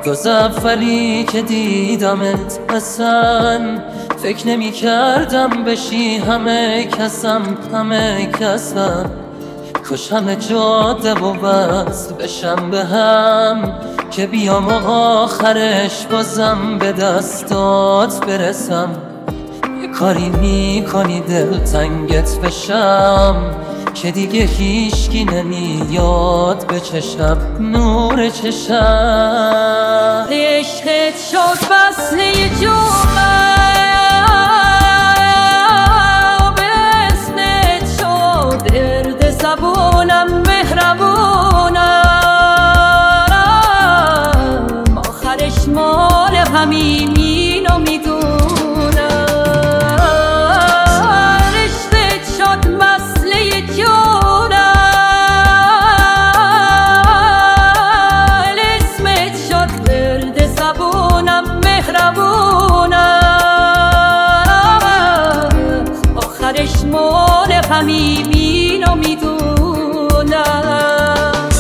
روز اولی که دیدمت اصلا فکر نمی کردم بشی همه کسم کاش همه جاده و وصل بشم به هم که بیام و آخرش بازم به دستات برسم. یه کاری میکنی دلتنگت بشم که دیگه هیچکی نمیاد به چشم نور چشم. عشقت شد وصله جمعه بسنت شد ارد زبونم مهربونم آخرش مال همینو میدونم. عشقت شد وصله جونم اسمت شد ورد زبونم مهربونم آخرش مال همینو میدونم.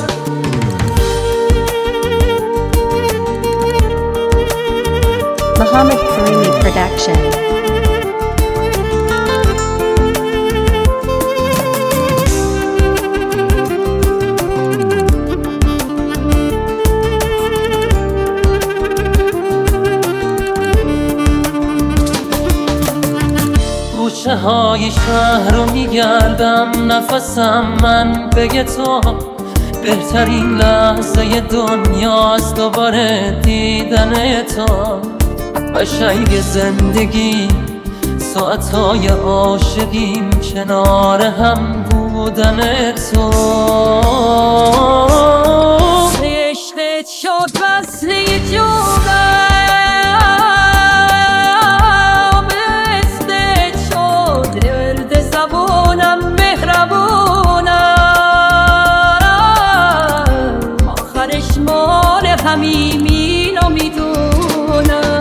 Muhammad Karimi Production. کوچه های شهر رو میگردم نفسم من بگه تو بهترین لحظه دنیاست دوباره دیدن تو. قشنگ زندگی ساعتهای عاشقیم کنار هم بودن تو. عشقت شد وصله جونم مثلت شد ورد زبونم مهربونم آخرش مال همینو میدونم.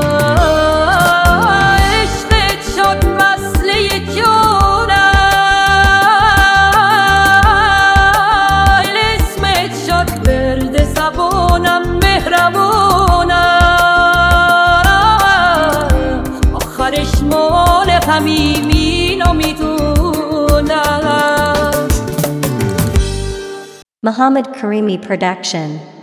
عشقت شد وصله جونم اسمت شد ورد زبونم مهربونم آخرش مال همینو میدونم. Muhammad Karimi Production.